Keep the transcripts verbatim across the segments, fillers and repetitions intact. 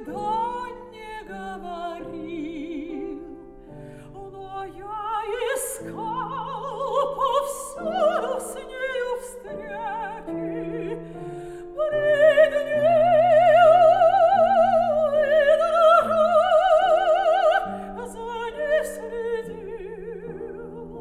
никогда не говорил, но я искал повсюду с нею встречи, пред нею и дрожа за ней следил.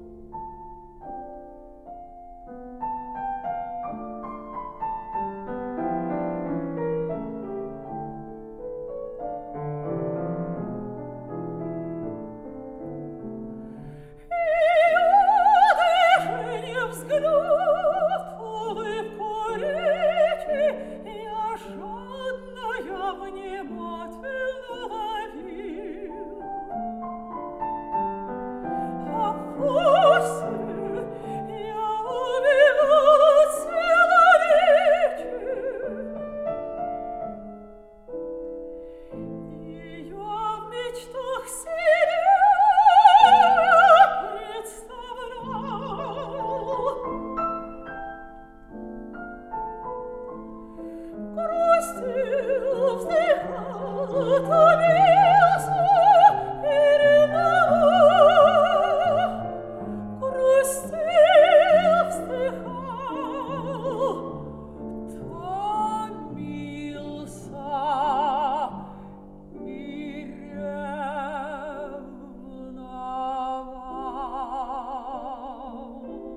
Взгляд, улыбку речи я жадно, я внимательно ловил. А после я убегал целоречию. Ее в мечтах себе грустил, вздыхал, томился и ревновал. Грустил, вздыхал, томился и ревновал.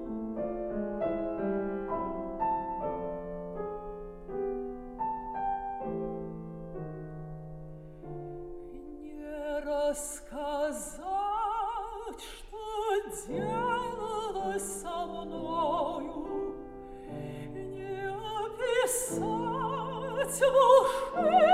Рассказать, что делалось со мною, не описать в душе